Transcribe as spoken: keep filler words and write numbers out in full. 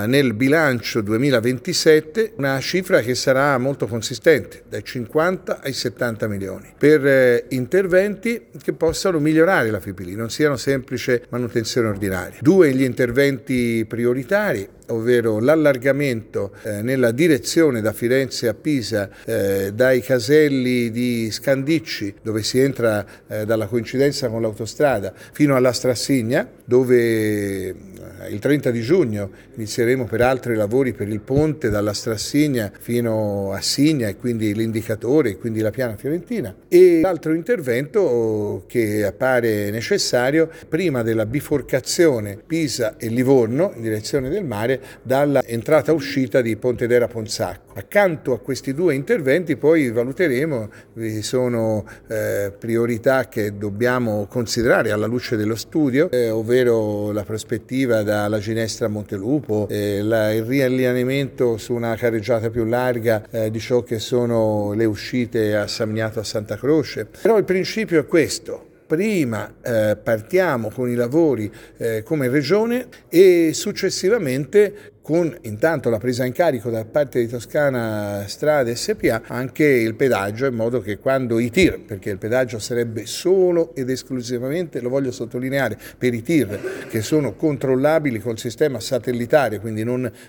uh, nel bilancio duemilaventisette una cifra che sarà molto consistente, dai cinquanta ai settanta milioni, per eh, interventi che possano migliorare la F I P L, non siano semplice manutenzione ordinaria. Due gli interventi prioritari, ovvero l'allargamento eh, nella direzione da Firenze a Pisa eh, dai caselli di Scandicci, dove si entra eh, dalla coincidenza con l'autostrada, fino alla Strassigna, dove eh, il trenta di giugno inizieremo peraltro i lavori per il ponte dalla Strassigna fino a Signa, e quindi l'indicatore e quindi la piana fiorentina. E l'altro intervento che appare necessario prima della biforcazione Pisa e Livorno in direzione del mare, dalla entrata-uscita di Pontedera Ponzacco. Accanto a questi due interventi poi valuteremo, vi sono eh, priorità che dobbiamo considerare alla luce dello studio, eh, ovvero la prospettiva dalla Ginestra a Montelupo, eh, la, il riallineamento su una carreggiata più larga eh, di ciò che sono le uscite a Samniato, a Santa Croce. Però il principio è questo. Prima eh, partiamo con i lavori eh, come regione e successivamente con intanto la presa in carico da parte di Toscana Strade S P A anche il pedaggio, in modo che quando i tir, perché il pedaggio sarebbe solo ed esclusivamente, lo voglio sottolineare, per i tir che sono controllabili col sistema satellitare, quindi non